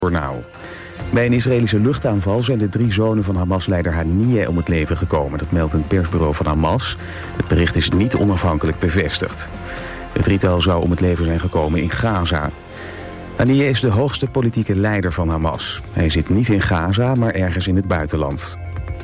Journaal. Bij een Israëlische luchtaanval zijn de 3 zonen van Hamas-leider Haniyeh om het leven gekomen. Dat meldt een persbureau van Hamas. Het bericht is niet onafhankelijk bevestigd. Het drietal zou om het leven zijn gekomen in Gaza. Haniyeh is de hoogste politieke leider van Hamas. Hij zit niet in Gaza, maar ergens in het buitenland.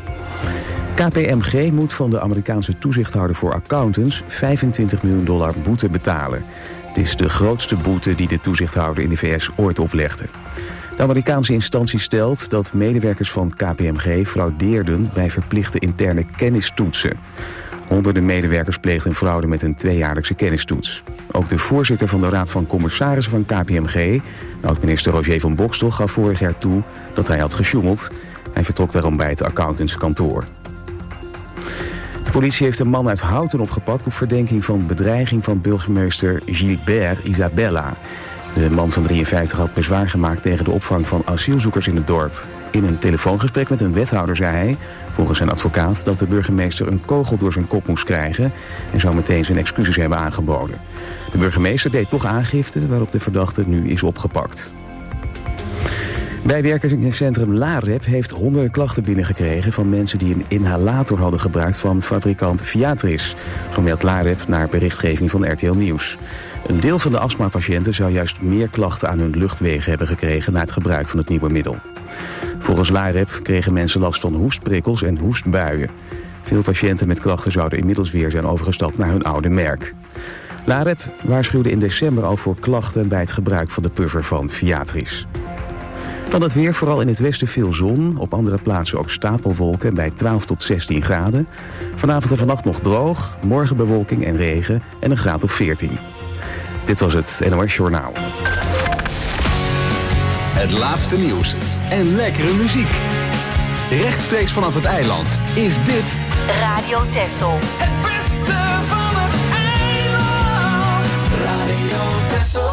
KPMG moet van de Amerikaanse toezichthouder voor accountants $25 miljoen boete betalen. Het is de grootste boete die de toezichthouder in de VS ooit oplegde. De Amerikaanse instantie stelt dat medewerkers van KPMG fraudeerden bij verplichte interne kennistoetsen. Honderden medewerkers pleegden fraude met een 2-jaarlijkse kennistoets. Ook de voorzitter van de Raad van Commissarissen van KPMG, oud-minister Roger van Boxtel, gaf vorig jaar toe dat hij had gesjoemeld. Hij vertrok daarom bij het accountantskantoor. De politie heeft een man uit Houten opgepakt op verdenking van bedreiging van burgemeester Gilbert Isabella. De man van 53 had bezwaar gemaakt tegen de opvang van asielzoekers in het dorp. In een telefoongesprek met een wethouder zei hij, volgens zijn advocaat, dat de burgemeester een kogel door zijn kop moest krijgen en zou meteen zijn excuses hebben aangeboden. De burgemeester deed toch aangifte, waarop de verdachte nu is opgepakt. Bijwerkingscentrum LAREP heeft honderden klachten binnengekregen van mensen die een inhalator hadden gebruikt van fabrikant Viatris. Zo meldt LAREP naar berichtgeving van RTL Nieuws. Een deel van de astmapatiënten zou juist meer klachten aan hun luchtwegen hebben gekregen na het gebruik van het nieuwe middel. Volgens LAREP kregen mensen last van hoestprikkels en hoestbuien. Veel patiënten met klachten zouden inmiddels weer zijn overgestapt naar hun oude merk. LAREP waarschuwde in december al voor klachten bij het gebruik van de puffer van Viatris. Dan het weer, vooral in het westen veel zon. Op andere plaatsen ook stapelwolken bij 12 tot 16 graden. Vanavond en vannacht nog droog. Morgen bewolking en regen en een graad of 14. Dit was het NOS Journaal. Het laatste nieuws en lekkere muziek. Rechtstreeks vanaf het eiland is dit Radio Texel. Het beste van het eiland. Radio Texel.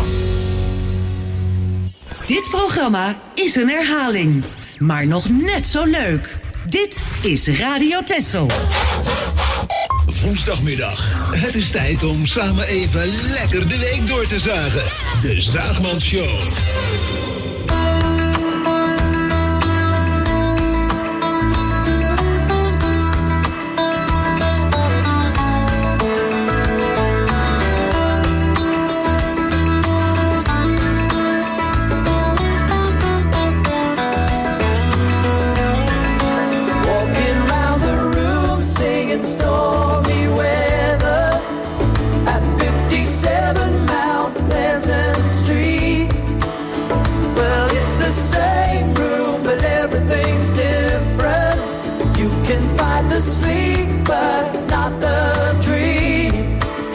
Dit programma is een herhaling, maar nog net zo leuk. Dit is Radio Texel. Woensdagmiddag. Het is tijd om samen even lekker de week door te zagen. De Zaagmans Show. Sleep, but not the dream.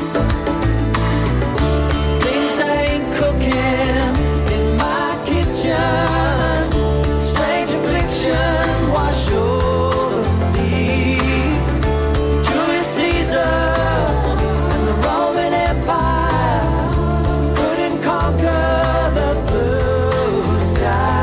Things ain't cooking in my kitchen. Strange affliction wash over me. Julius Caesar and the Roman Empire couldn't conquer the blue sky.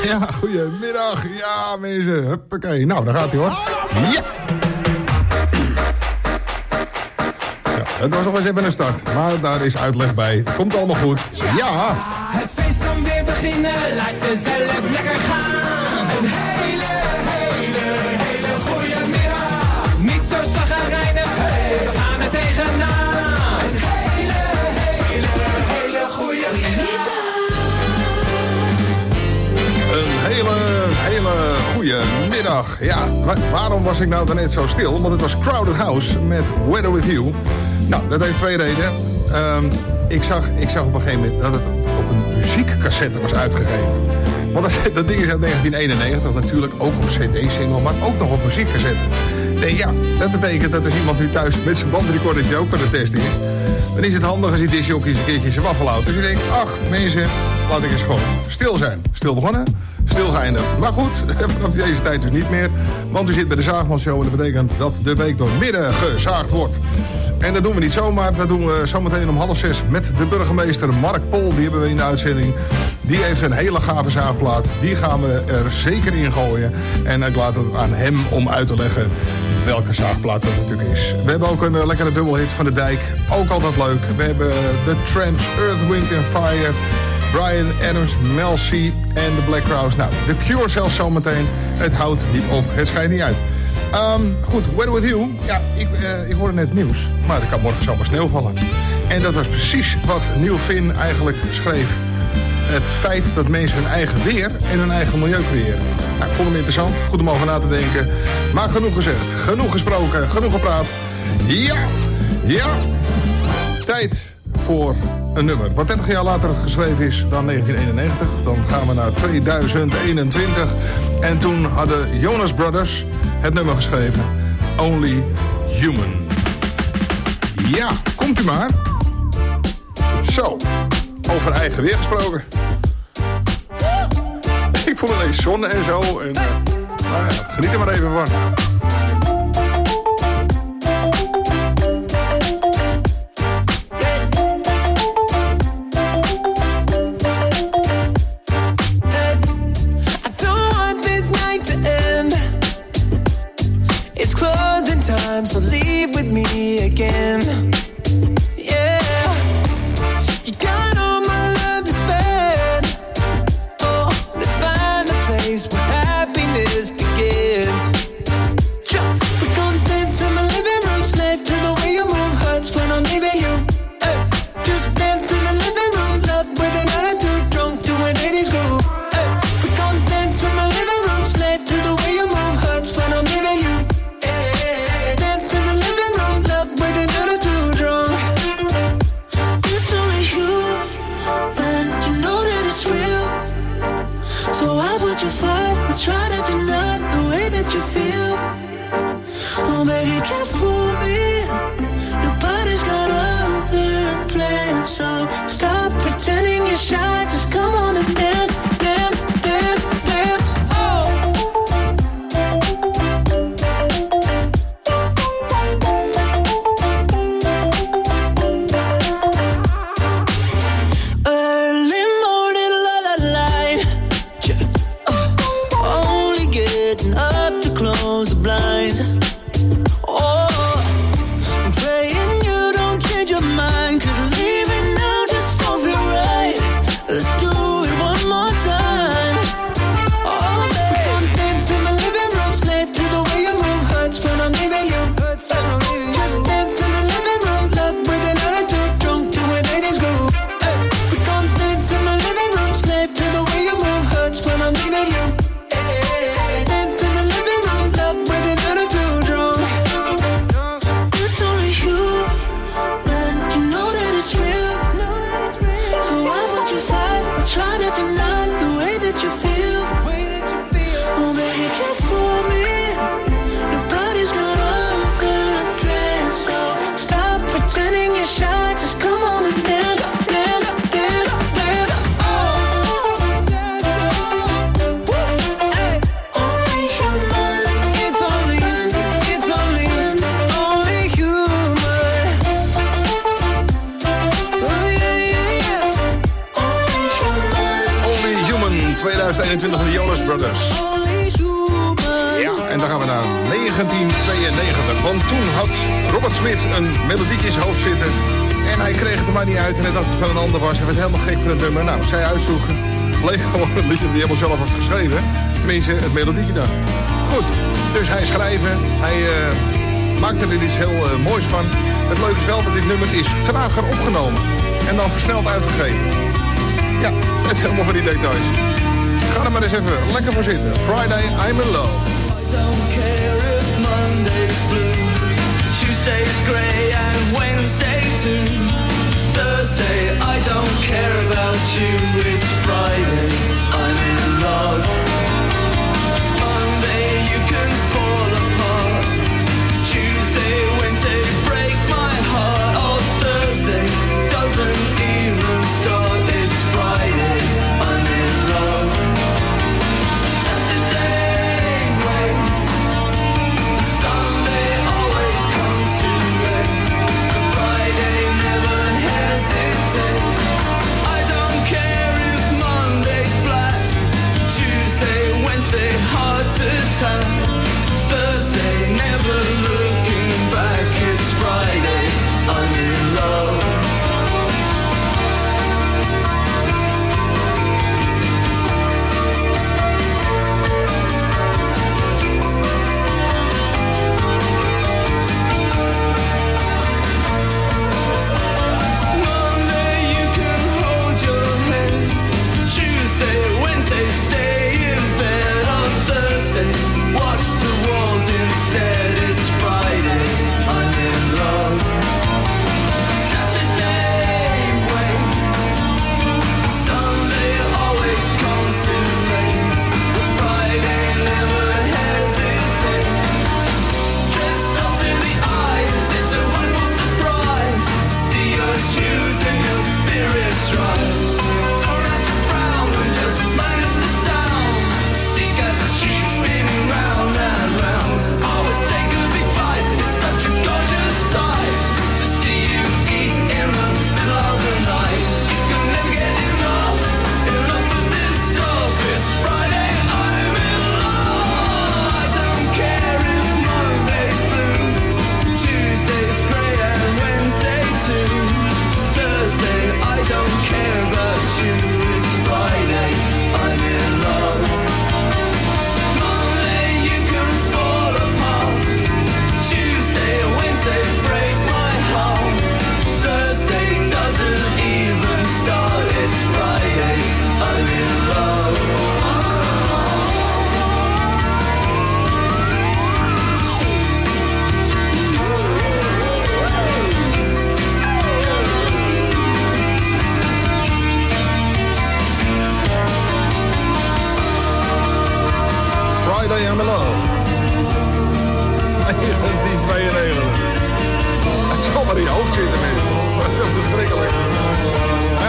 Ja, goedemiddag. Ja, mensen. Huppakee. Nou, daar gaat hij hoor. Ja! Het was nog eens even een start, maar daar is uitleg bij. Komt allemaal goed. Ja! Het feest kan weer beginnen, laat jezelf lekker gaan. Een hele goede middag. Niet zo chagrijnig, we gaan er tegenaan. Een hele goede middag. Een hele goede middag. Ja, waarom was ik nou daarnet zo stil? Want het was Crowded House met Weather With You. Nou, dat heeft twee redenen. Ik zag op een gegeven moment dat het op een muziekcassette was uitgegeven. Want dat ding is uit 1991, natuurlijk ook op cd-single, maar ook nog op muziekcassette. Nee, ja, dat betekent dat als iemand nu thuis met zijn bandrecordertje ook aan het testen is, dan is het handig als die discjockeys een keertje zijn waffel houdt. Dus je denkt, ach mensen, laat ik eens gewoon stil zijn. Stil begonnen, stil geëindigd. Maar goed, vanaf deze tijd dus niet meer. Want u zit bij de Zaagmanshow en dat betekent dat de week door midden gezaagd wordt. En dat doen we niet zomaar, dat doen we zometeen om 5:30 met de burgemeester Mark Pol. Die hebben we in de uitzending. Die heeft een hele gave zaagplaat. Die gaan we er zeker in gooien. En ik laat het aan hem om uit te leggen welke zaagplaat dat natuurlijk is. We hebben ook een lekkere dubbelhit van de Dijk. Ook altijd leuk. We hebben The Tramps, Earth, Wind & Fire, Bryan Adams, Mel C en The Black Crowes. Nou, The Cure zelfs zometeen. Het houdt niet op. Het schijnt niet uit. Goed, Weather With You. Ja, ik hoorde net nieuws. Maar er kan morgen zomaar sneeuw vallen. En dat was precies wat Neil Finn eigenlijk schreef. Het feit dat mensen hun eigen weer en hun eigen milieu creëren. Nou, ik vond hem interessant. Goed om over na te denken. Maar genoeg gezegd. Genoeg gesproken. Genoeg gepraat. Ja! Tijd voor een nummer. Wat 30 jaar later geschreven is dan 1991. Dan gaan we naar 2021. En toen hadden Jonas Brothers het nummer geschreven. Only Human. Ja, komt u maar. Zo, over eigen weer gesproken. Ik voel ineens zon en zo. En, nou ja, geniet er maar even van. Time, so leave with me again. Yeah, you got all my love to spend. Oh, let's find a place where happiness begins. We gon' dance in my living room, slave to the way you move. Hurts when I'm leaving you. Hey, just dance in the living room, love with an attitude, drunk to an 80s groove. Hey, we gon' dance in my living room, slave to the way you move. Hurts when I'm leaving you. You fight, but try to deny the way that you feel. Oh, baby, can't fool me. Your body's got other plans, so stop pretending you're shy. Just come on and dance, dance, dance, dance. Oh. Early morning lullaby. Up to close the blinds. Oh, I'm praying you don't change your mind, 'cause leaving now just don't feel right. Let's do it one more time. Oh, baby, come dance in my living room, slave to the way you move. Hurts when I'm leaving you. Hurts when I'm leaving you. Just dance in the living room, love with an attitude, drunk to an 80s groove. Hey, we come dance in my living room, slave to the way you move. Hurts when I'm leaving you. Try to deny the way that you feel. Oh, baby, can't fool me. Your body's got other plans, so stop pretending you're shy. Just come on and dance, dance, dance, dance. Oh, hey, only human. It's only you. It's only you. Only human. Oh yeah, yeah, yeah. Only human. 2021 van de Jonas Brothers. Ja, en dan gaan we naar 1992. Want toen had Robert Smith een melodietje in zijn hoofd zitten. En hij kreeg het er maar niet uit en hij dacht dat het van een ander was. Hij werd helemaal gek van het nummer. Nou, zij uitsloegen. Bleek gewoon een liedje dat hij helemaal zelf had geschreven. Tenminste, het melodietje dan. Goed, dus hij schrijven. Hij maakte er iets heel moois van. Het leuke is wel dat dit nummer is trager opgenomen. En dan versneld uitgegeven. Ja, het is helemaal van die details. Ga er maar eens even lekker voor zitten. Friday, I'm in love. I don't care if Monday's blue, Tuesday's grey and Wednesday too. Thursday, I don't care about you. It's Friday, I'm in love. Monday, you can fall apart. Tuesday, Wednesday, break my heart. Oh, Thursday doesn't even start. It's Friday, I'm in love. Saturday, wait. Sunday always comes too late. Friday never hesitate. I don't care if Monday's black. Tuesday, Wednesday, hard to tell. Thursday, never looking back. It's Friday, I'm in love. Monday, you can hold your head. Tuesday, Wednesday, stay in bed. On Thursday, watch the walls instead. It's Friday, I'm in love. Saturday, wait. Sunday always comes too late. Friday, never hesitate. Dressed up to the eyes, it's a wonderful surprise to see your shoes and your spirit rise. Throw out your frown and just smile at the sound. See guys are sheep spinning round and round. Always take a big bite, it's such a gorgeous sight to see you eat in the middle of the night. You can never get enough of this stuff. It's Friday, I'm in love. I don't care if Monday's blue, Tuesday's grey and Wednesday too. Thursday, I don't care about you. It's Friday, I'm in love. Monday, you can fall apart. Tuesday, Wednesday, break my heart. Thursday doesn't even start. It's Friday, I'm in love. Friday, I'm in love. 1992. Het zal maar in je hoofd zitten, mensen. Dat is zo verschrikkelijk. Ja.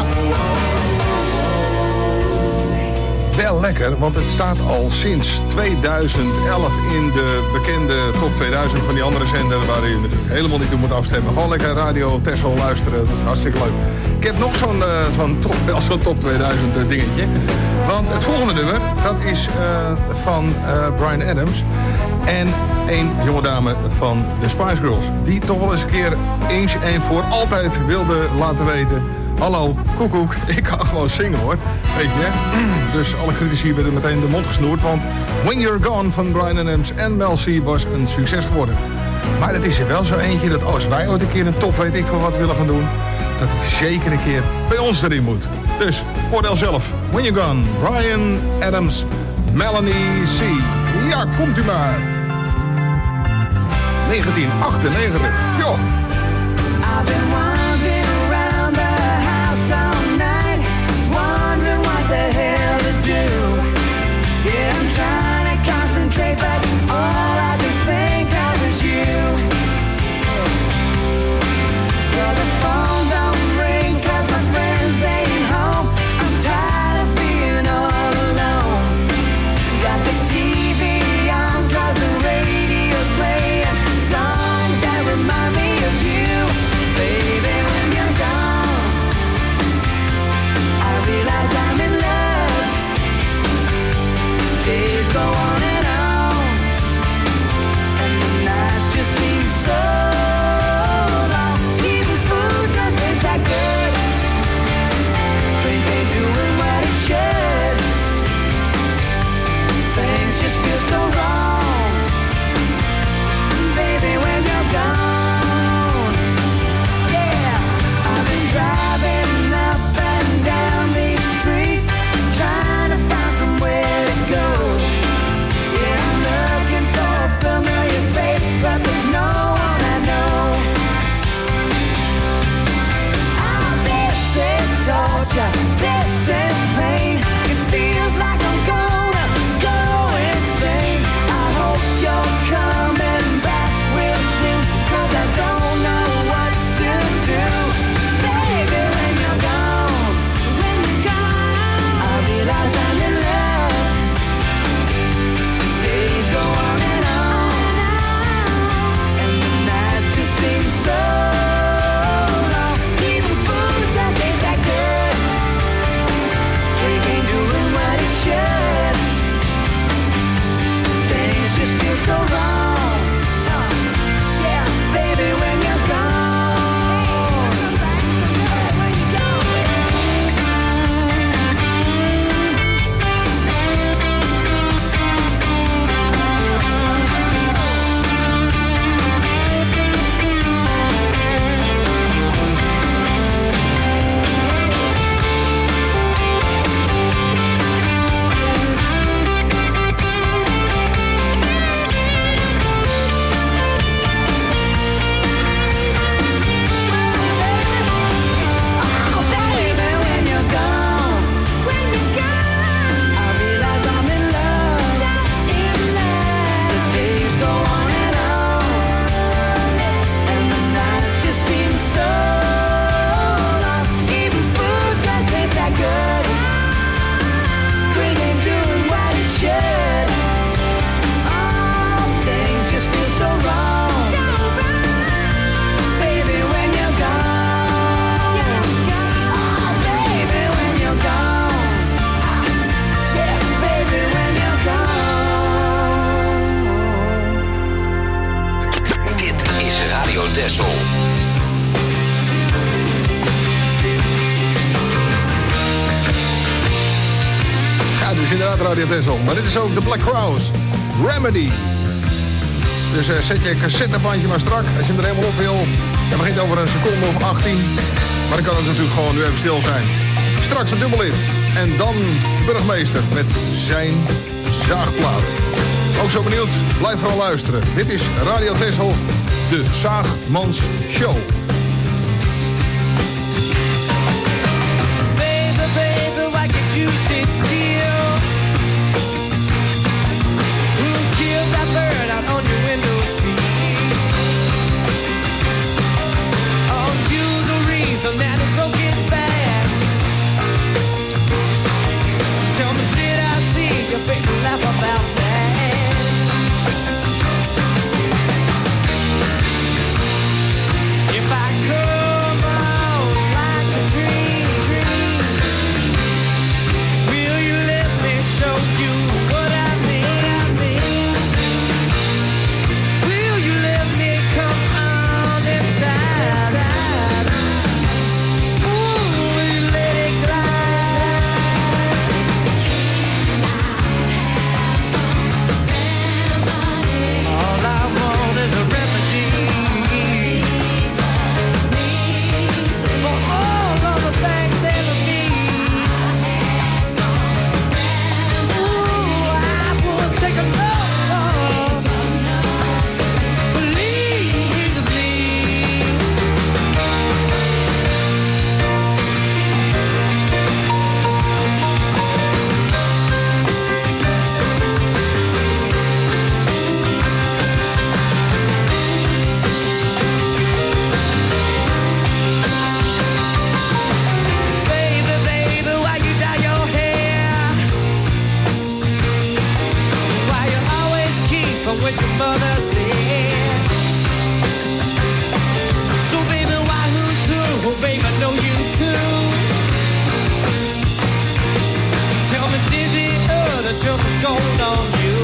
Wel lekker, want het staat al sinds 2011 in de bekende top 2000 van die andere zender waar je natuurlijk helemaal niet toe moet afstemmen. Gewoon lekker Radio Texel luisteren, dat is hartstikke leuk. Ik heb nog zo'n top 2000 dingetje. Want het volgende nummer, dat is van Bryan Adams. En een jonge dame van de Spice Girls. Die toch wel eens een keer eens en voor altijd wilde laten weten: hallo, koekoek, ik kan gewoon zingen hoor. Weet je, dus alle critici werden meteen de mond gesnoerd. Want When You're Gone van Bryan Adams en Mel C was een succes geworden. Maar het is er wel zo eentje dat als wij ooit een keer een top weet ik van wat willen gaan doen, dat hij zeker een keer bij ons erin moet. Dus, oordeel zelf. When You're Gone, Bryan Adams, Melanie C. Ja, komt u maar. 1998. Jo. I've been wandering around the house all night, wondering what the hell to do. Yeah, I'm trying to concentrate, but all I can think of is you. Well, the phone don't ring 'cause my friends ain't home. I'm tired of being all alone. Got the TV on 'cause the radio's playing songs that remind me of you, baby. is inderdaad Radio Tessel. Maar dit is ook The Black Crowes. Remedy. Dus zet je cassettebandje maar strak als je hem er helemaal op wil. Het begint over een seconde of 18. Maar dan kan het natuurlijk gewoon nu even stil zijn. Straks een dubbelhit. En dan Burgemeester met zijn zaagplaat. Ook zo benieuwd? Blijf vooral luisteren. Dit is Radio Tessel, de Zaagmans Show. Baby, baby, why can't you sit still? Who killed that bird out on your window seat? Are you the reason that it broke its back? Tell me, did I see your baby laugh about that? If I come on like a dream, will you let me show you what I mean? Will you let me come on inside? Ooh, will you let it glide? All I want is a remedy for all of the things that I need. Ooh, I will take a note. Please, please. Baby, baby, why you dye your hair? Why you always keep her with your mother's hair? So baby, why who's who? Oh baby, I know you too. Tell me, did the other jumpers gold on you?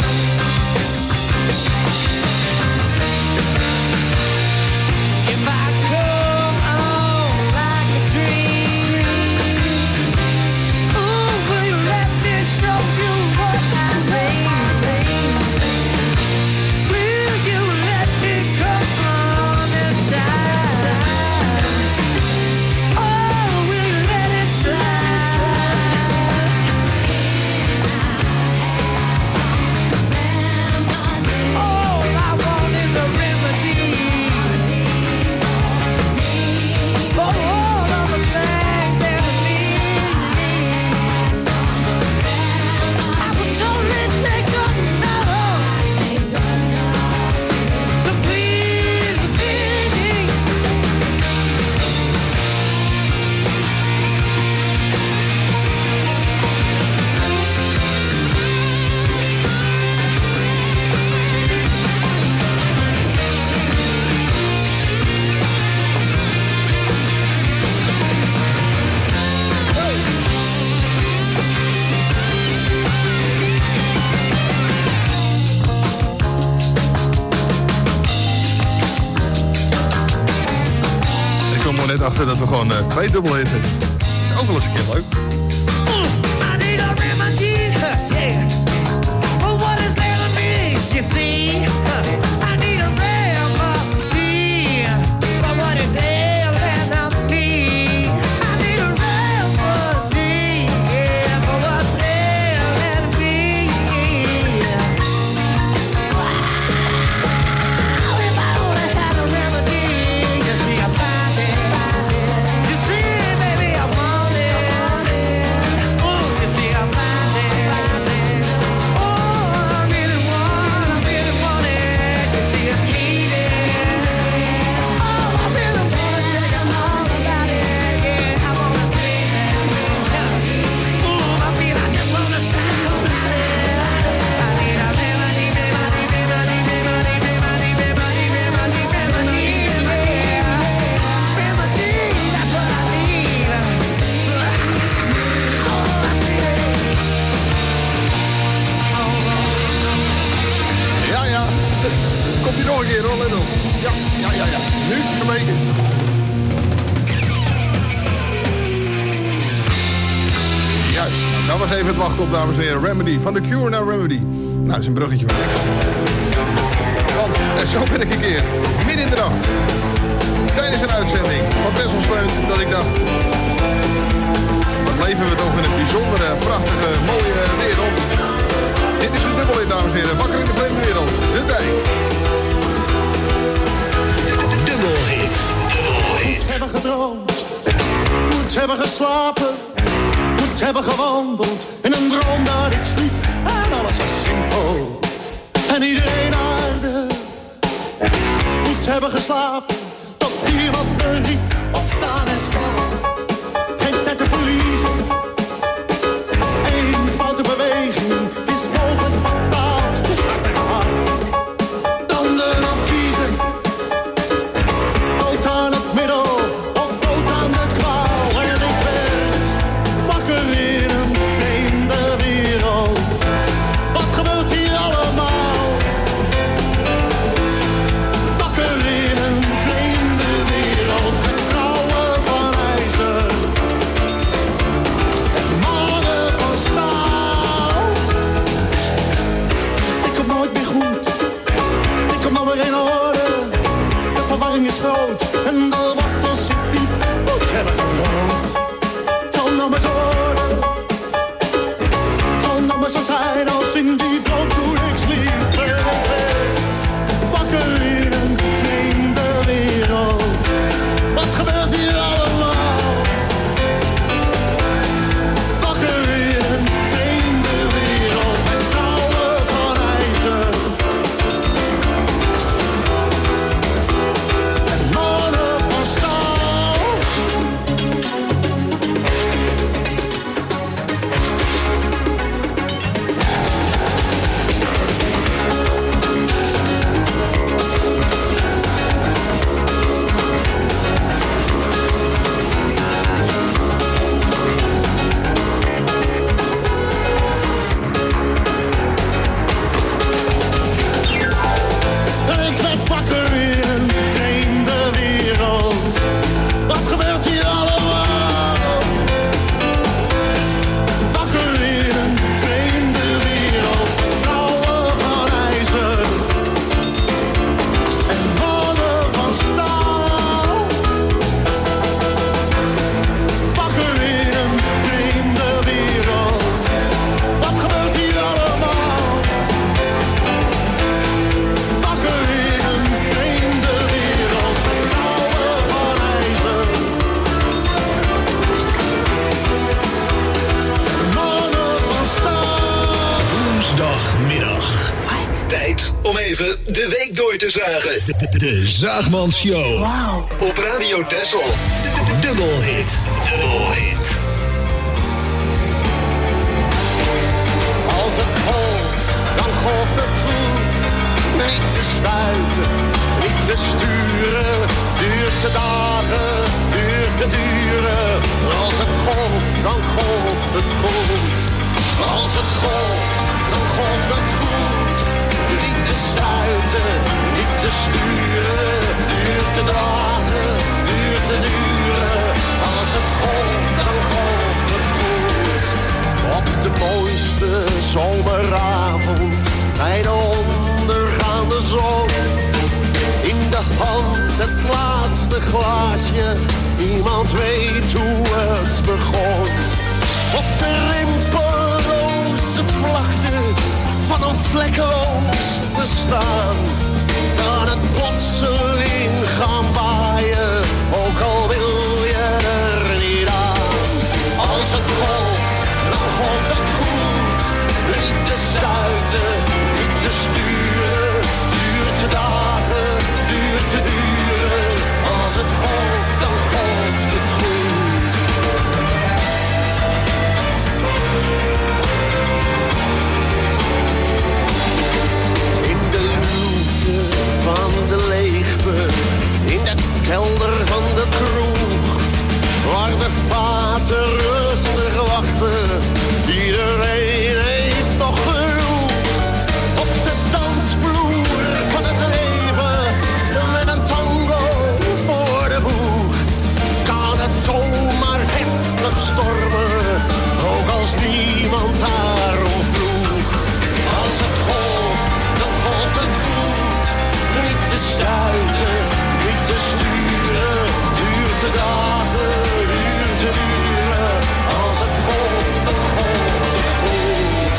If I come on like a dream, ooh, will you let me show you what I mean? Will you let me come on inside? Oh, will you let it slide? All I want is a remedy for all of the things that I need. I would surely take a note to please me. Ik kom er net achter dat we gewoon 2 dubbelhitten. Is ook wel eens een keer leuk. I need a remedy, yeah. But what is enemy, you see? I need a remedy, but what is enemy? I need a remedy, yeah, but what's enemy? Wow, if I only had a remedy, you see, I find it. You see, baby, I want it. Daar was even het wachten op, dames en heren. Remedy, van The Cure naar Remedy. Nou, dat is een bruggetje van niks. Want zo ben ik een keer, midden in de nacht, tijdens een uitzending van Bessel Steunt, dat ik dacht, wat leven we toch in een bijzondere, prachtige, mooie wereld. Dit is de dubbelhit, dames en heren. Wakker in de vreemde wereld. De Dijk. Dubbelhit. Moet hebben gedroomd, moet hebben geslapen, moet hebben gewandeld in een droom dat ik sliep. En alles was simpel en iedereen aarde. Moet hebben geslapen tot iemand me riep. Opstaan en staan, geen tijd te verliezen. Eén foute beweging is mogelijk fataal. Dus hard en hard, dan eraf kiezen. Dood aan het middel of dood aan de kwaal. En ik werd wakker in een vreemde wereld. Wat gebeurt hier allemaal? Wakker in een vreemde wereld. Vrouwen van ijzer en mannen van staal. Ik kom nooit meer goed, ik kom nooit meer in orde. De verwarring is groot en de wortels zit diep. Moet hebben gedroomd, het zal nog maar zo worden. Het zal nog maar zo zijn als in die droom toen ik sliep. En ik werd wakker in een vreemde wereld. Wat gebeurt hier allemaal? Wakker in een vreemde wereld met vrouwen van ijzer en mannen van staal. Ik werd wakker in een vreemde wereld. Wat gebeurt hier allemaal? Wakker in een vreemde wereld. Vrouwen van ijzer en mannen van staal. Wakker in een vreemde wereld. Wat gebeurt hier allemaal? Wakker in een vreemde wereld met vrouwen van ijzer en mannen van staal. Woensdagmiddag. Tijd om even de week door te zagen. De Zaagman Show. Op Radio Texel. Dubbelhit. Dubbelhit. Als het golft, dan golft het goed. Niet te stuiten, niet te sturen. Duurt te dagen, duurt te duren. Als het golft, dan golft het goed. Als het golft, dan golft het goed. Niet te stuiten, niet te sturen. Duurt te dagen, duurt te duren. Als het golft, dan golft het goed. Op de mooiste zomeravond, bij de ondergaande zon. In de hand het laatste glaasje, niemand weet hoe het begon. Op de rimpelloze vlakte van een vlekkeloos bestaan, kan het plotseling gaan waaien, ook al wil je er niet aan. Als het golft, dan golft het goed. Niet te stuiten, niet te sturen. Duurt te dagen, duurt te duren. Als het golft, dan golft het goed. In de luwte van de leegte, in de kelder van de kroeg, waar de vaten rustig wachten, iedereen heeft nog genoeg. Op de dansvloer van het leven, met een tango voor de boeg, kan het zomaar heftig stormen, ook al als niemand daarom vroeg. Als het golft, dan golft het goed. Niet te stuiten, niet te sturen. Duurt de dagen, duurt de uren. Als het golft, dan golft het goed.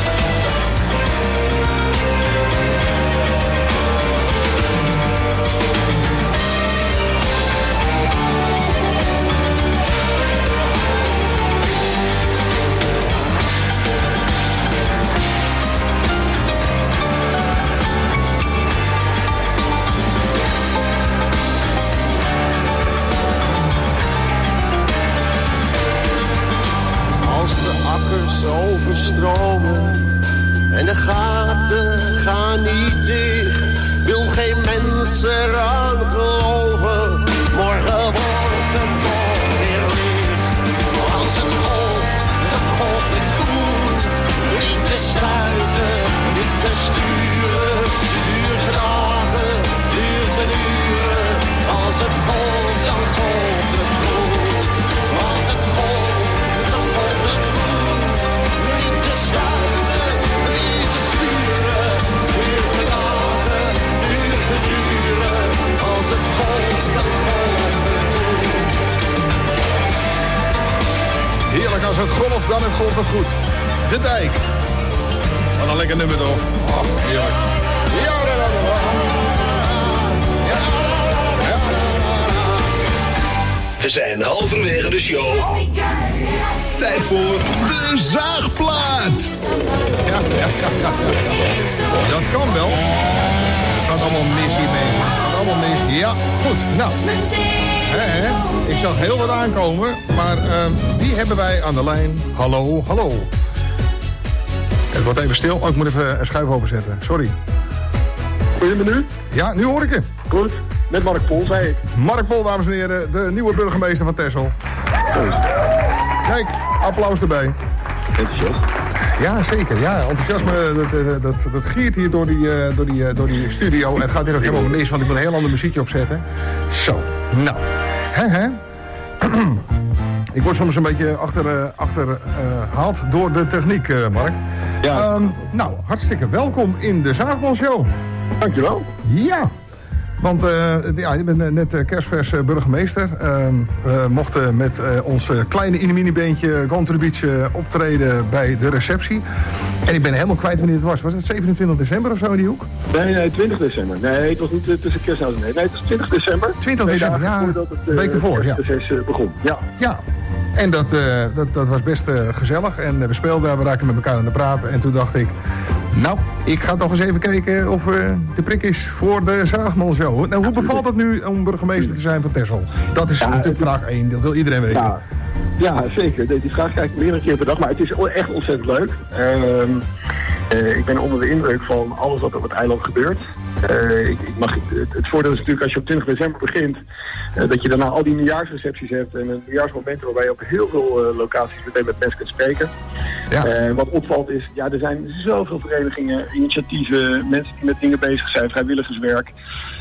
Als de akkers overstromen en de gaten gaan niet dicht, wil geen mens eraan geloven, morgen wordt het toch weer licht. Als het golft, dan golft het goed, niet te stuiten, niet te sturen, duurt de dagen, duurt de uren. Als het golft, dan golft het goed, als het golft, dan golft het goed, niet te stuiten, niet sturen, duurt de dagen, duurt de uren. Als het golft, dan golft het goed. Heerlijk, als het golft, dan golft het goed. De Dijk. Wat een lekker nummer toch? Oh, heerlijk. Ja, We zijn halverwege de show. Tijd voor de zaagplaat. Ja. Dat kan wel. Het gaat allemaal mis hiermee. Het gaat allemaal mis. Ja, goed. Nou. Ik zag heel wat aankomen. Maar wie hebben wij aan de lijn? Hallo, hallo. Het wordt even stil. Oh, ik moet even een schuif overzetten. Sorry. Goeie menu? Ja, nu hoor ik je. Goed. Met Mark Pol, zei ik. Mark Pol, dames en heren. De nieuwe burgemeester van Texel. Kijk, applaus erbij. Enthousiast. Ja, zeker. Ja, enthousiasme, dat giert hier door die studio. En het gaat hier ook helemaal mis, want ik moet een heel ander muziekje opzetten. Zo, nou. Ik word soms een beetje achterhaald door de techniek, Mark. Ja. Nou, hartstikke welkom in de Zaagmanshow. Dankjewel. Ja. Want je bent net kerstvers burgemeester. We mochten met ons kleine inimini-beentje Gone to the Beach optreden bij de receptie. En ik ben helemaal kwijt wanneer het was. Was het 27 december of zo in die hoek? Nee, 20 december. Nee, het was niet tussen kerst en nee, het was 20 december. 20 december, ja. Voordat het week ervoor, ja. begon. Ja. Ja. En dat was best gezellig. En we speelden daar, we raakten met elkaar aan de praat. En toen dacht ik, nou, ik ga toch eens even kijken of de prik is voor de Zaagmanshow. Nou, hoe bevalt het nu om burgemeester te zijn van Texel? Dat is natuurlijk vraag 1, dat wil iedereen weten. Ja, zeker. Die vraag krijg ik meerdere keer per dag, maar het is echt ontzettend leuk. Ik ben onder de indruk van alles wat er op het eiland gebeurt. Het voordeel is natuurlijk als je op 20 december begint, dat je daarna al die nieuwjaarsrecepties hebt en nieuwjaarsmomenten waarbij je op heel veel locaties meteen met mensen kunt spreken. Ja. Wat opvalt is, ja, er zijn zoveel verenigingen, initiatieven, mensen die met dingen bezig zijn, vrijwilligerswerk.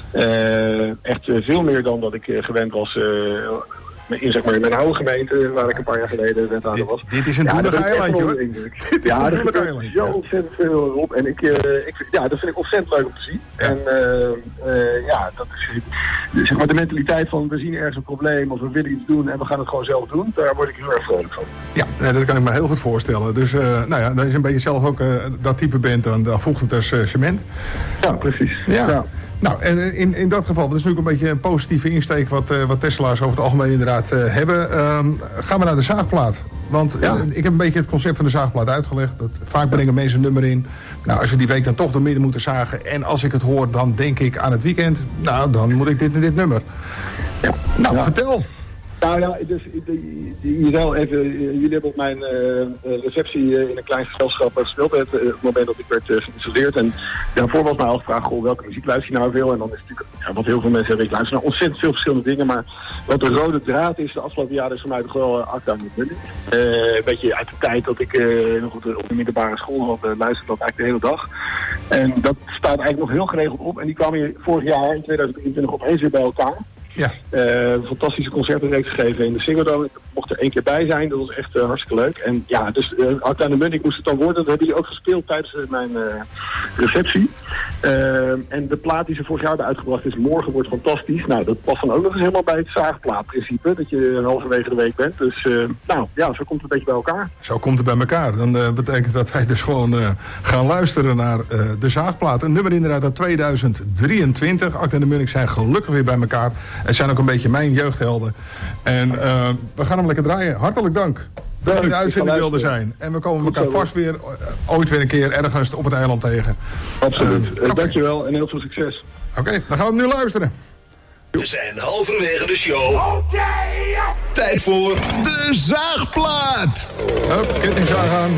Echt veel meer dan dat ik gewend was in mijn oude gemeente, waar ik een paar jaar geleden wethouder was. Dit is een doelig eilandje, hoor. Ja, dat is zo ontzettend veel op. En dat vind ik ontzettend leuk om te zien. Ja. En dat is, zeg maar, de mentaliteit van we zien ergens een probleem of we willen iets doen en we gaan het gewoon zelf doen. Daar word ik heel erg vrolijk van. Ja, dat kan ik me heel goed voorstellen. Dus dat is een beetje zelf ook dat type bent, dan voegt het als cement. Ja, precies. Ja. Nou, en in dat geval, dat is natuurlijk een beetje een positieve insteek wat Tesla's over het algemeen inderdaad hebben. Gaan we naar de zaagplaat. Want ik heb een beetje het concept van de zaagplaat uitgelegd. Vaak brengen mensen een nummer in. Nou, als we die week dan toch door midden moeten zagen en als ik het hoor, dan denk ik aan het weekend. Nou, dan moet ik dit en dit nummer. Ja. Nou, vertel. Nou ja, dus jullie hebben op mijn receptie in een klein gezelschap gespeeld op het moment dat ik werd geïnstalleerd. En daarvoor was mij al gevraagd, welke muziek luister je nou veel? En dan is het natuurlijk, wat heel veel mensen hebben, ik luister naar ontzettend veel verschillende dingen. Maar wat de rode draad is de afgelopen jaren is voor mij toch wel Acta met Munich. Een beetje uit de tijd dat ik nog op de middelbare school had, luisterde dat eigenlijk de hele dag. En dat staat eigenlijk nog heel geregeld op. En die kwamen hier vorig jaar in 2023 opeens weer bij elkaar. Ja. Fantastische concerten reeks gegeven in de Ziggo Dome. mocht er 1 keer bij zijn. Dat was echt hartstikke leuk. En ja, dus Acta en de Munnik moest het dan worden. Dat hebben jullie ook gespeeld tijdens mijn receptie. En de plaat die ze vorig jaar hebben uitgebracht is Morgen wordt fantastisch. Nou, dat past dan ook nog eens helemaal bij het zaagplaatprincipe. Dat je halverwege de week bent. Dus nou ja, zo komt het een beetje bij elkaar. Zo komt het bij elkaar. Dan betekent dat wij dus gewoon gaan luisteren naar de zaagplaat. Een nummer inderdaad uit 2023. Acta en de Munnik zijn gelukkig weer bij elkaar. Het zijn ook een beetje mijn jeugdhelden. En we gaan hem lekker draaien. Hartelijk dank dat je in de uitzending wilde zijn. En we komen elkaar vast weer ooit weer een keer ergens op het eiland tegen. Absoluut. Dankjewel en heel veel succes. Oké, dan gaan we nu luisteren. We zijn halverwege de show. Tijd voor de zaagplaat. Hup, kettingzaag aan.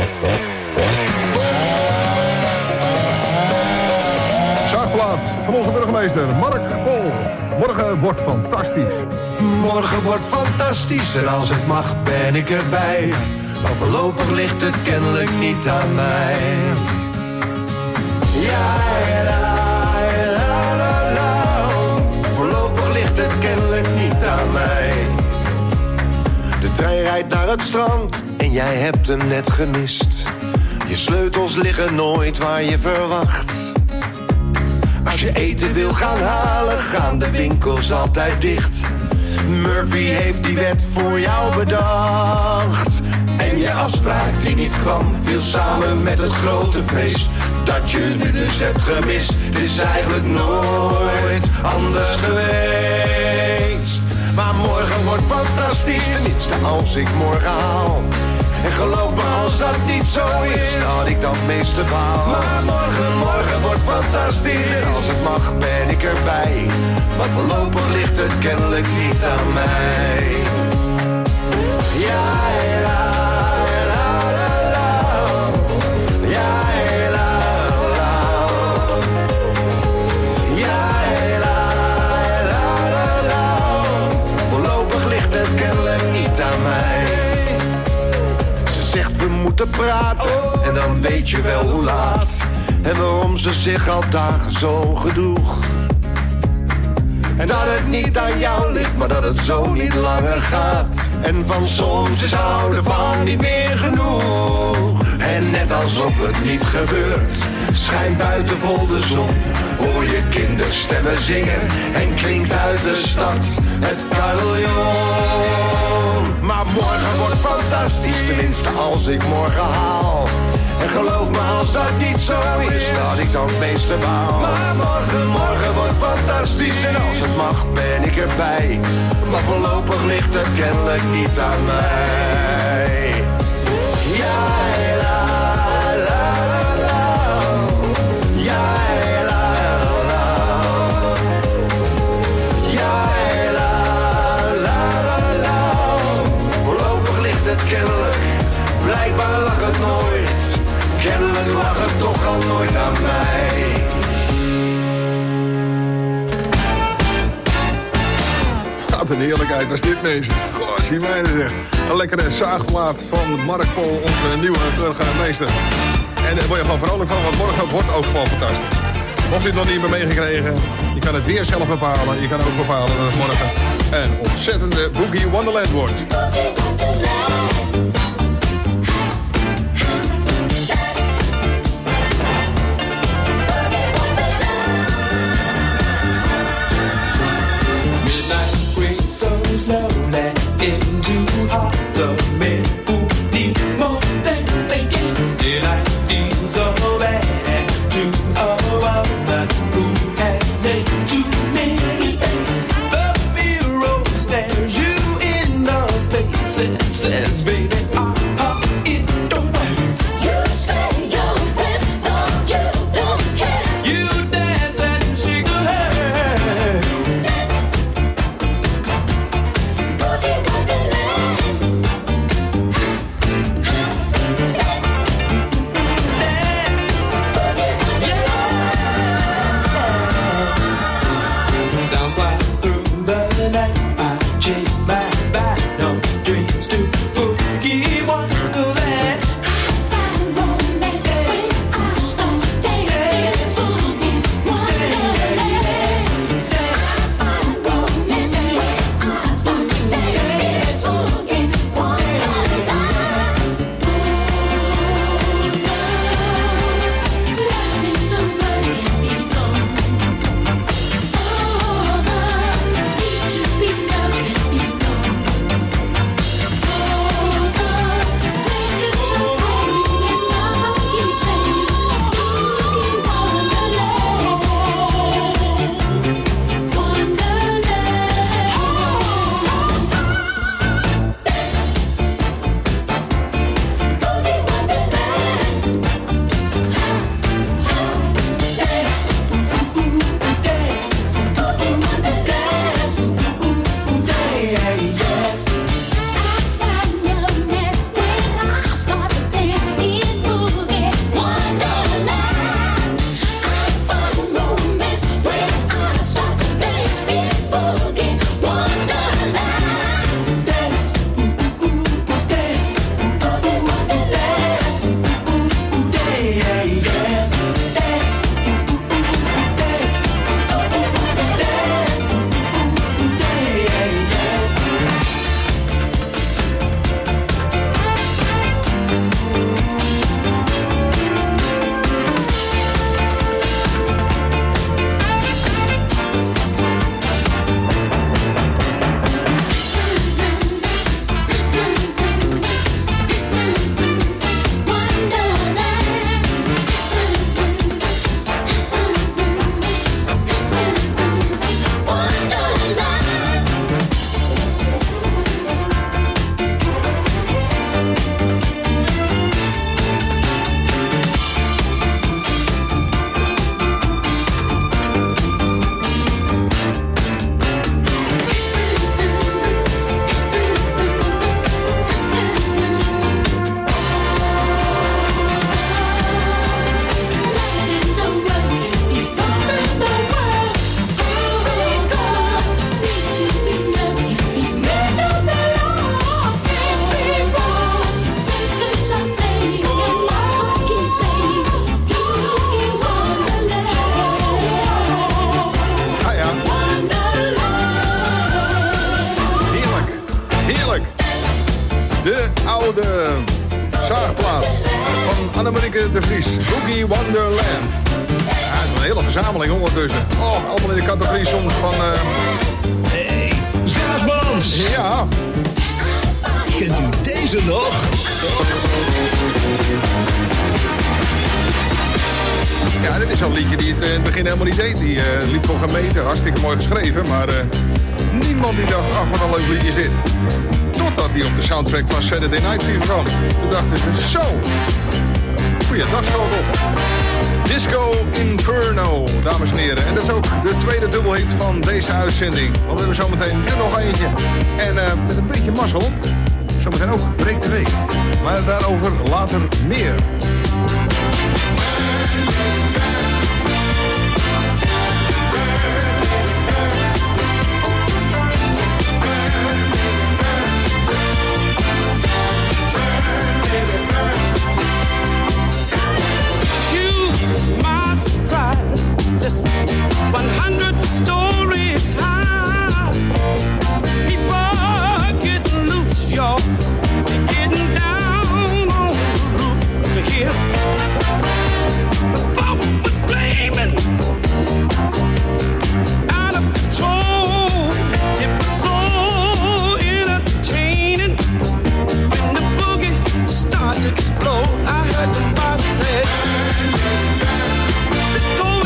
Zaagplaat van onze burgemeester Mark Pol. Morgen wordt fantastisch. Morgen wordt fantastisch en als het mag ben ik erbij. Maar voorlopig ligt het kennelijk niet aan mij. Ja, voorlopig ligt het kennelijk niet aan mij. De trein rijdt naar het strand en jij hebt hem net gemist. Je sleutels liggen nooit waar je verwacht. Als je eten wil gaan halen, gaan de winkels altijd dicht. Murphy heeft die wet voor jou bedacht. En je afspraak die niet kwam, viel samen met het grote feest dat je nu dus hebt gemist. Het is eigenlijk nooit anders geweest. Maar morgen wordt fantastisch, tenminste als ik morgen haal. En geloof me als dat niet zo is, dat ik dan meeste baal. Maar morgen wordt fantastisch en als het mag ben ik erbij. Maar voorlopig ligt het kennelijk niet aan mij. Ja, la, la, la, la. Ja, la, la. Ja, la, la, la, la. Voorlopig ligt het kennelijk niet aan mij. Zegt we moeten praten en dan weet je wel hoe laat. En waarom ze zich al dagen zo gedroeg. En dat het niet aan jou ligt, maar dat het zo niet langer gaat. En van soms is houden van niet meer genoeg. En net alsof het niet gebeurt, schijnt buiten vol de zon. Hoor je kinderstemmen zingen en klinkt uit de stad het carillon. Maar morgen wordt fantastisch, tenminste als ik morgen haal. En geloof me als dat niet zo is, dat ik dan het meeste baal. Maar morgen wordt fantastisch en als het mag ben ik erbij. Maar voorlopig ligt het kennelijk niet aan mij. Ja, la, la, la. Ja, la, la. Ja, la, la, la. Voorlopig ligt het kennelijk, blijkbaar lag het nooit. Kennelijk lag het toch al nooit aan mij. Wat een heerlijkheid was dit, mensen. Goh, zie mij er zeg. Een lekkere zaagplaat van Mark Pol, onze nieuwe burgemeester. En daar word je gewoon vrolijk van, want morgen wordt ook gewoon fantastisch. Mocht u het nog niet meer meegekregen, je kan het weer zelf bepalen. Je kan ook bepalen dat het morgen een ontzettende Boogie Wonderland wordt. Slowly into hearts of men who need more than they get. Delight is so bad to a woman who has made too many bets. The mirror stares you in the face and says, baby, oude zaagplaat van Annemarieke de Vries. Boogie Wonderland. Ja, het is een hele verzameling ondertussen. Oh, allemaal in de categorie soms van... Hey, Zaagbans! Ja. Kent u deze nog? Ja, dit is al een liedje die het in het begin helemaal niet deed. Die liep voor geen meter. Hartstikke mooi geschreven, maar niemand die dacht, ach, wat een leuk liedje is dit. Totdat hij op de soundtrack van Saturday Night Fever kwam. Toen dachten ze, zo. Goeiedag, schoot op. Disco Inferno, dames en heren. En dat is ook de tweede dubbelhit van deze uitzending. Want we hebben zometeen er nog eentje. En met een beetje mazzel, zometeen ook breekt de week. Maar daarover later meer. Listen, 100 stories high. People getting loose, y'all. They're getting down on the roof here. The funk was flaming, out of control. It was so entertaining. When the boogie started to explode, I heard somebody say, let's go.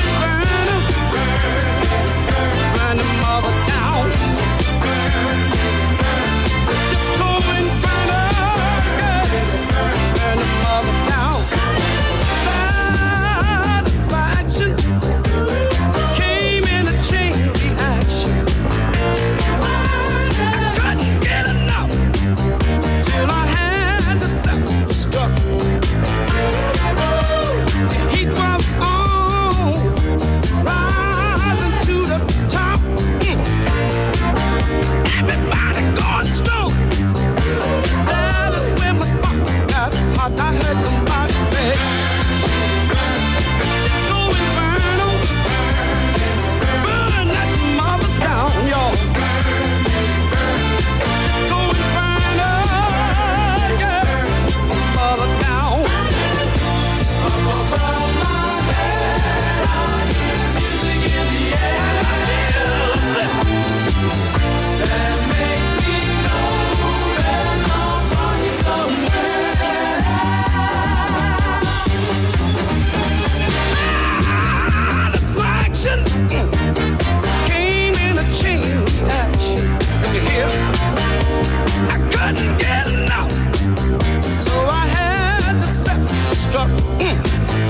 I heard somebody say, it's going inferno, burn that mother down, y'all. It's going inferno, yeah, mother down. Up above my head, I hear music in the air. That makes me know there's a party somewhere. Came in a chain reaction. You hear? I couldn't get enough, so I had to self-destruct.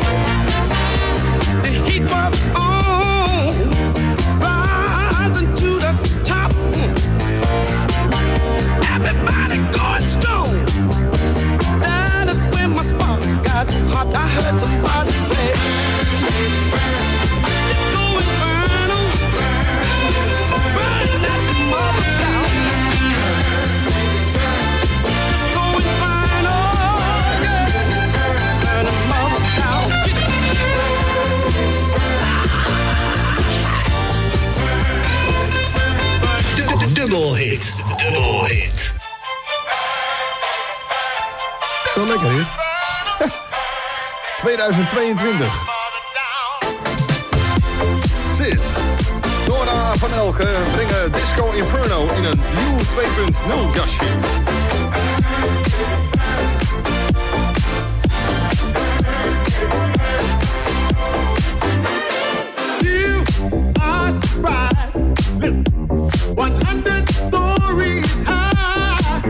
The heat was on, rising to the top. Everybody going strong. That is when my spark got hot. I heard somebody say, Dubbel hit. Dubbel hit. Zo lekker, hè? 2022. Sis. Nora van Elke brengen Disco Inferno in een nieuw 2.0 jasje. You are surprised. Listen, 100 stories high.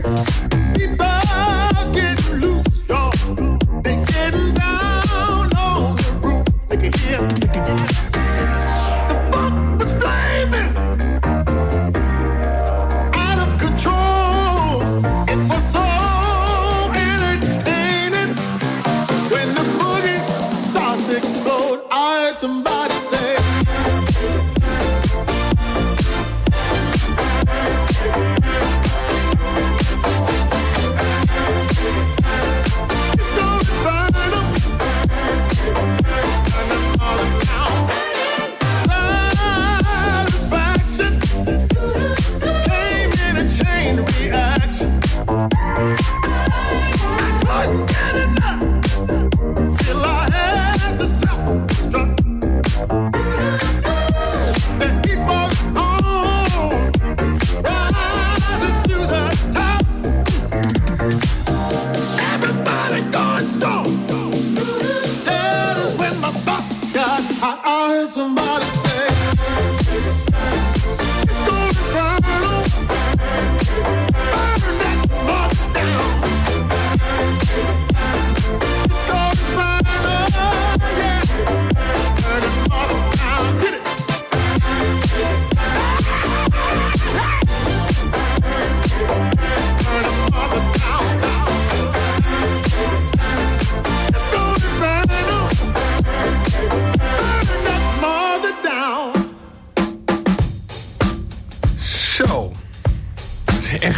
People get loose, y'all. They getting down on the roof. They can hear. The funk was flaming, out of control. It was so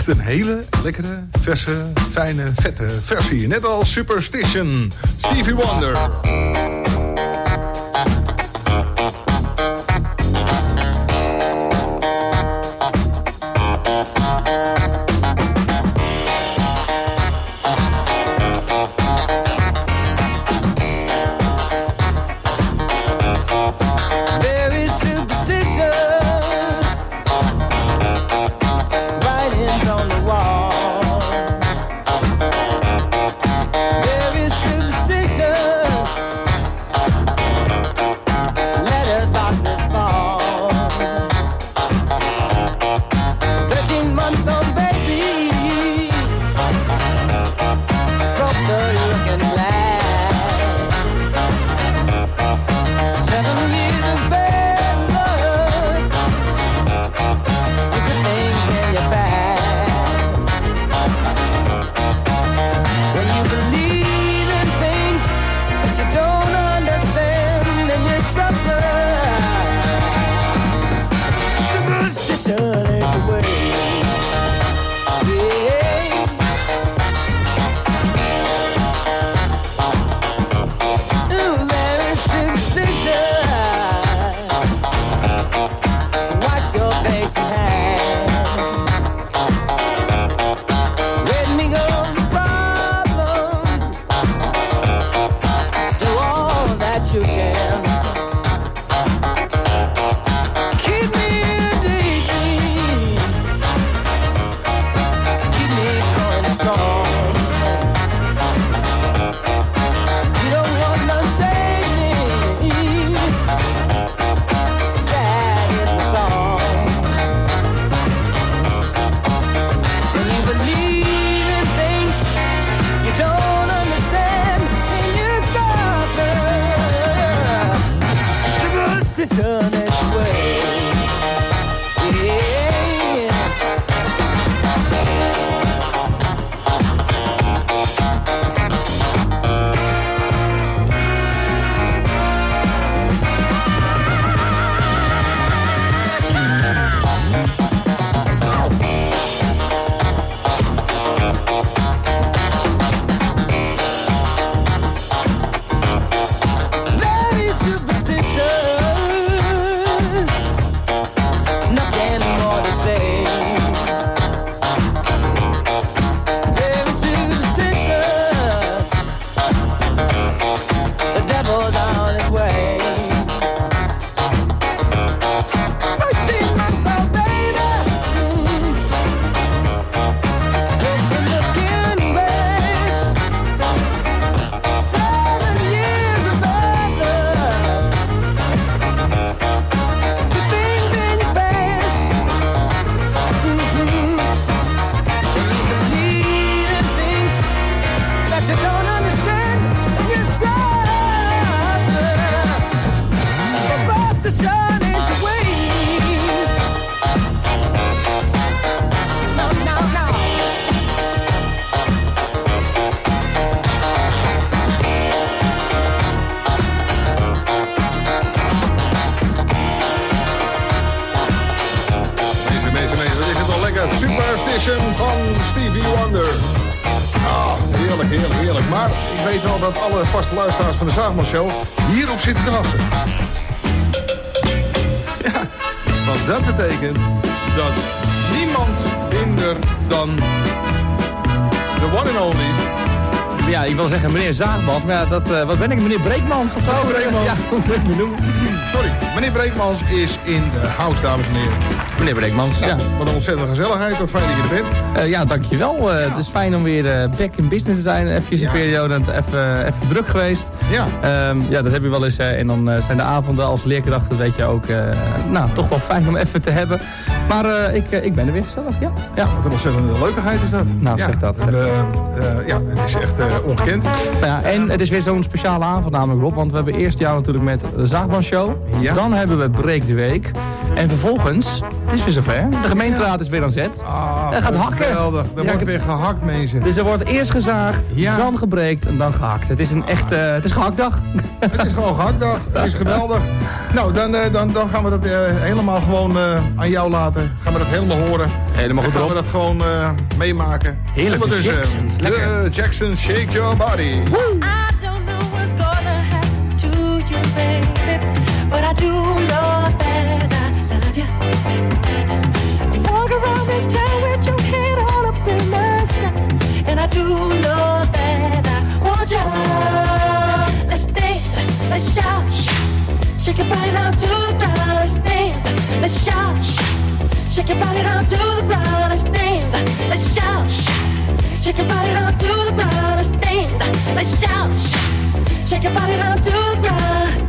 echt een hele lekkere, verse, fijne, vette versie. Net als Superstition, Stevie Wonder. Superstition van Stevie Wonder. Ah, heerlijk, heerlijk, heerlijk. Maar ik weet wel dat alle vaste luisteraars van de Zaagman Show hierop zitten te wachten. Ja, want dat betekent dat niemand minder dan de one and only... Ja, ik wil zeggen meneer Zaagmans, maar ja, dat, wat ben ik, meneer Breekmans of zo? Meneer Breekmans. Ja, hoe moet ik me noemen? Sorry, meneer Breekmans is in de house, dames en heren. Meneer Breekmans, ja. Wat een ontzettende gezelligheid, wat fijn dat je er bent. Ja, dankjewel. Het is fijn om weer back in business te zijn. Even een periode even druk geweest. Ja. Ja, dat heb je wel eens. En dan zijn de avonden als leerkrachten, weet je ook, nou, toch wel fijn om even te hebben. Maar ik ben er weer gezellig, ja. Wat een ontzettende leukigheid is dat. Nou, zeg dat. Ja, het is echt ongekend. Nou ja, en het is weer zo'n speciale avond namelijk, Rob. Want we hebben eerst jou natuurlijk met de Zaagman Show. Ja. Dan hebben we Breek de Week. En vervolgens, het is weer zover, de gemeenteraad is weer aan zet. Hij gaat hakken. Geweldig, er wordt weer gehakt, mensen. Dus er wordt eerst gezaagd, dan gebreekt en dan gehakt. Het is een echte, het is gehaktdag. Het is gewoon gehaktdag, het is geweldig. Nou, dan gaan we dat helemaal gewoon aan jou laten. Gaan we dat helemaal horen. Helemaal goed gaan erop. we dat gewoon meemaken. Heerlijk, de Ondertussen, Jacksons, lekker. de Jacksons, Shake Your Body. I don't know what's gonna happen to you, baby, but I do know that I love you. You walk around this town with your head all up in the sky, and I do know that I want you. Let's dance, let's shout, shake your body down to the ground. Let's dance, let's shout, shake your body down to the ground. Let's dance, let's shout, shake your body down to the ground. Let's dance, let's shout, shake your body down to the ground.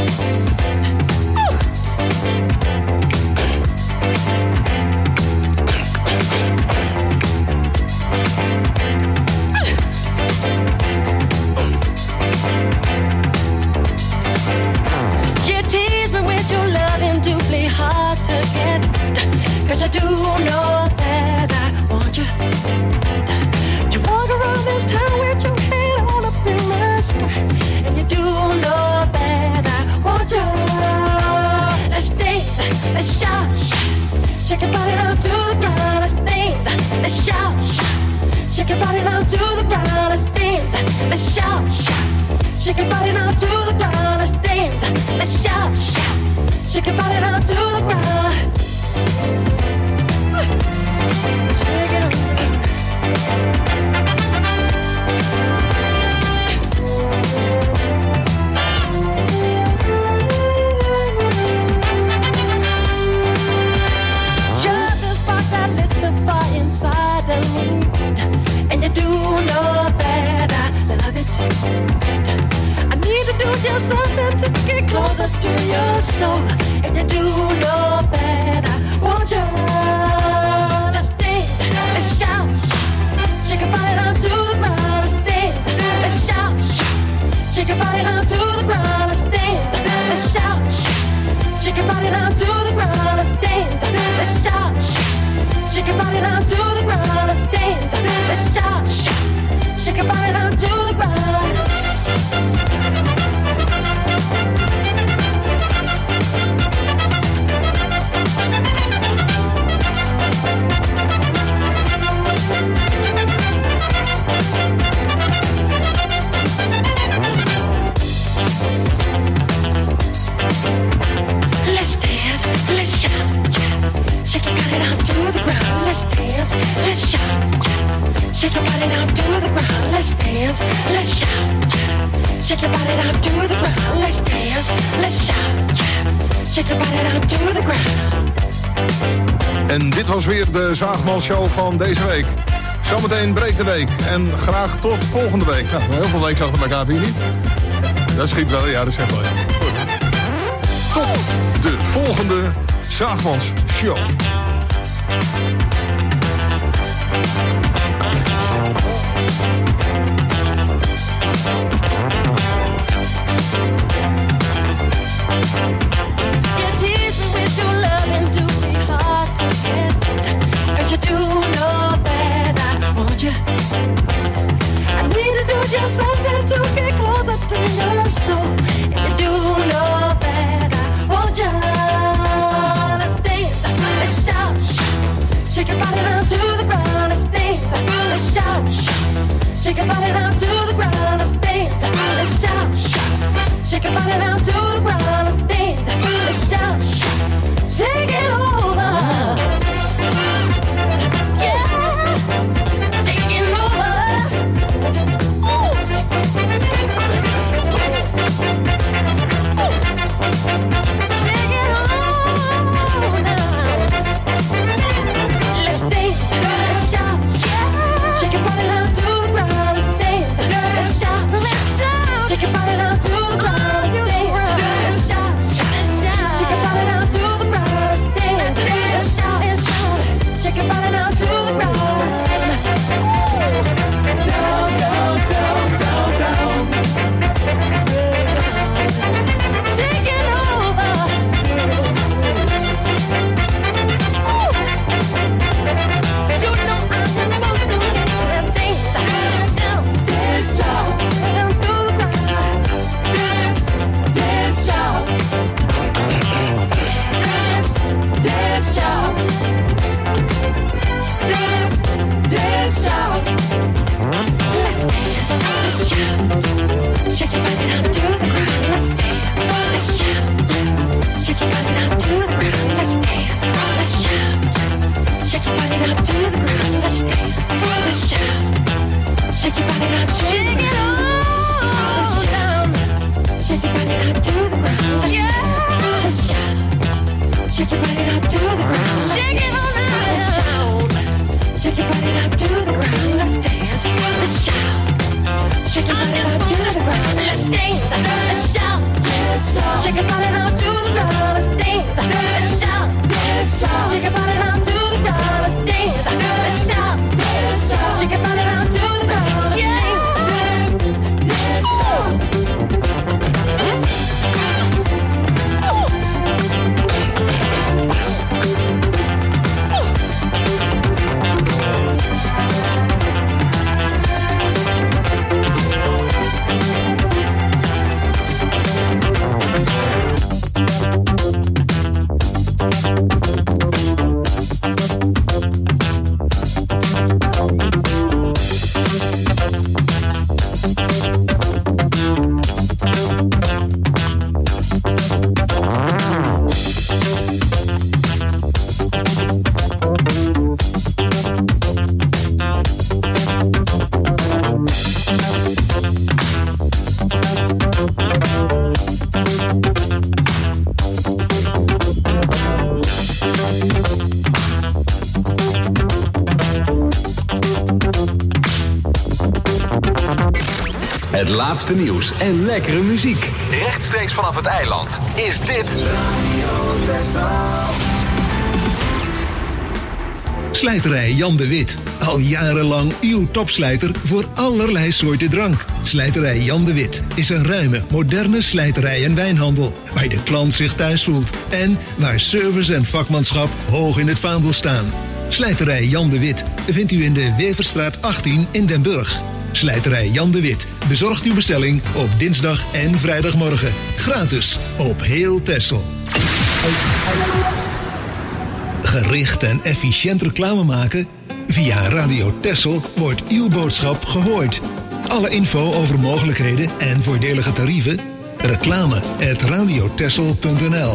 You tease me with your loving to play hard to get, 'cause I do know that I want you. You walk around this town with your head all up in the sky, and you do know that I want you. Let's dance, let's shout, shake your body down to the ground. Let's dance, let's shout, shake your body down to the ground. Let's dance, let's shout, shake your body down to the ground. Let's dance, let's shout, shake your body down to the ground. Shake it up. You're the spark that lit the fire inside of me, and you do know that I love it. I need to do just something to get closer to your soul, and you do know that I want you. Let's dance, let's shout, shake your body down to the ground. Let's dance, let's shout, shake your body down to the ground. Let's dance, let's shout, shake your body down to the ground. Let's dance, let's shout, shake your body down to the ground. Let's dance, let's shout, shake your body down to the ground. Let's dance, let's shout, shake your body down to the ground. Let's dance, let's shout, shake your body down to the ground. Let's dance, let's shout, shake your body down to the ground. Let's dance, let's shout, shake your body down to the ground. En dit was weer de Zaagman Show van deze week. Zometeen breekt de week. En graag tot volgende week. Nou, heel veel weken achter elkaar, hier niet. Dat schiet wel, ja, dat is echt wel. Goed. Tot de volgende Zaagmans Show. You tease me with your loving to be hard to get, 'cause you do know that I want you. I need to do just something to get closer to your soul, and you do know that I want you. Let's dance, let's shout, shake your body down to the ground. Let's dance, let's shout, shake your body down to the ground. Let's dance, let's shout, shake your body down to the ground. Let's dance, let's shout, take it over. Yeah, take it over. Ooh. Take it on now. Let's dance, let's shout, shake your body down to the ground. Let's dance, let's shout, shake your body down to the ground. Let's dance, let's shout, shake your body down to the ground. Let's dance, let's jump. Shake your body down to the ground, let's dance. Let's jump. Shake your body down to the ground, let's dance. Let's jump. Shake your body down to the ground, let's dance. Let's jump. Shake your body down to the ground. Let's jump. Shake your body down to the ground, let's dance. Let's jump. Shake your body down to the ground. Shake it on down. Let's jump. Shake your body down to the ground. Let's dance. Let's jump. Shake your body down to the ground. Let's dance. Let's jump. Shake your body down to the ground. Let's dance. Let's jump. Shake your body down to the ground. Let's dance. Let's jump. Shake your body down to the ground. Yeah. Het laatste nieuws en lekkere muziek. Rechtstreeks vanaf het eiland is dit... Slijterij Jan de Wit. Al jarenlang uw topslijter voor allerlei soorten drank. Slijterij Jan de Wit is een ruime, moderne slijterij en wijnhandel... waar de klant zich thuis voelt en waar service en vakmanschap hoog in het vaandel staan. Slijterij Jan de Wit vindt u in de Weverstraat 18 in Den Burg. Slijterij Jan de Wit bezorgt uw bestelling op dinsdag en vrijdagmorgen. Gratis op heel Texel. Gericht en efficiënt reclame maken? Via Radio Texel wordt uw boodschap gehoord. Alle info over mogelijkheden en voordelige tarieven? reclame@radiotexel.nl.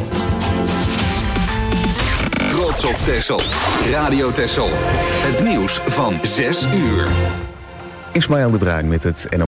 Trots op Texel. Radio Texel. Het nieuws van 6 uur. Ismaël de Bruin met het